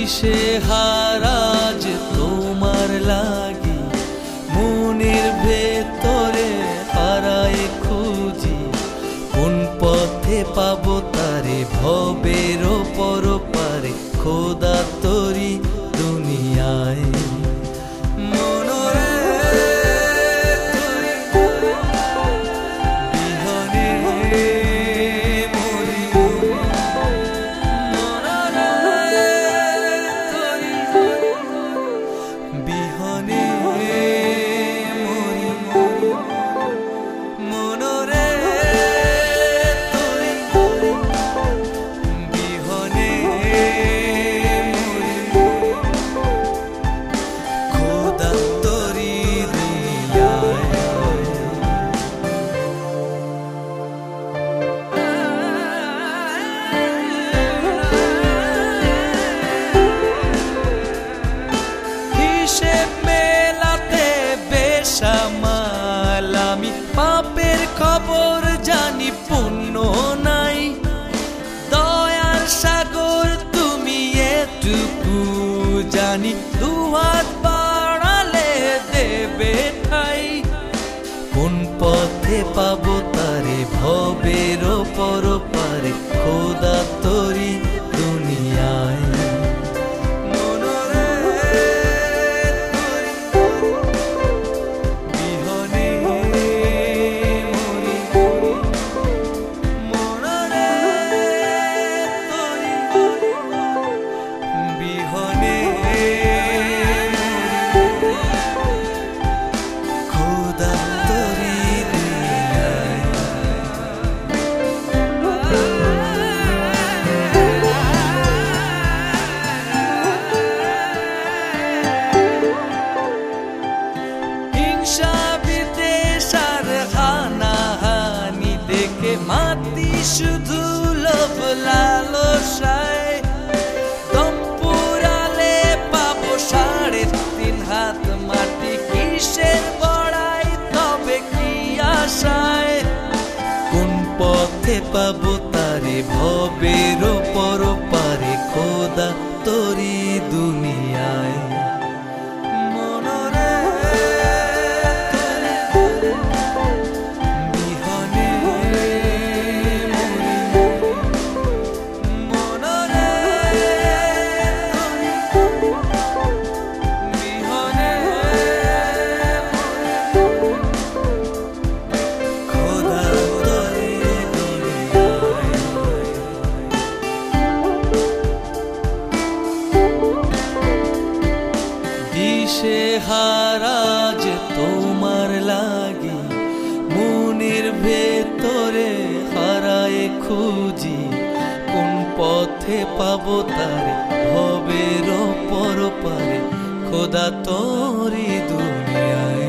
দিশেহারা যে তোমার লাগি মনের ভেতরে হারায় খুঁজি, কোন পথে পাবো তারে ভবের পরপারে খোদা তোরি দুনিয়ায়। আমি পাপের খবর জানি, পুণ্য নাই, দয়ার সাগর তুমি এটুকু জানি, দুহাত বাড়ালে দেবে ঠাই, কোন পথে পাবো তারে ভবের পরপারে খোদা তোরি দুনিয়ায়। মাটি শুধু লোভ লালসায়, দম পুরালে পাবো 3.5 হাত মাটি, কিসের বড়াই তবে কি আশায়, কোন পথে পাবো তারে ভবের পরপারে খোদা তোরি দুনিয়ায়। দিশেহারা যে তোমার লাগি মনের ভেতরে হারায় খুঁজি, কোন পথে পাবো তারে ভবের পরপারে খোদা তোরি দুনিয়ায়।